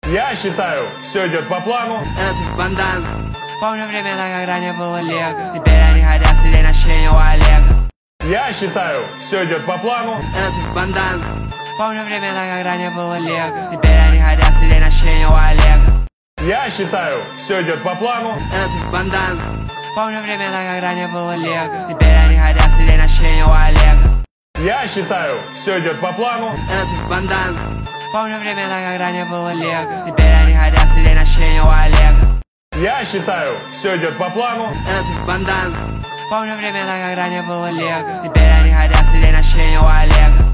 Я считаю, все идет по плану. Это бандан. Помню времена, когда не было лего. Теперь они хотят сидеть на щене у Олега. Я считаю, все идет по плану. Это бандан. Помню времена, когда не было лего. Теперь они хотят сидеть на щене у Олега. Я считаю, все идет по плану. Это бандан. Помню времена, когда не было лего. Теперь они хотят сидеть на щене у Олега. Я считаю, все идет по плану. Это бандан. Помню времена, когда не было лего. Теперь они хотят сидеть на щене у Олега. Я считаю, все идет по плану. Это бандан. Помню времена, когда не было лего. Теперь они хотят сидеть на щене у Олега.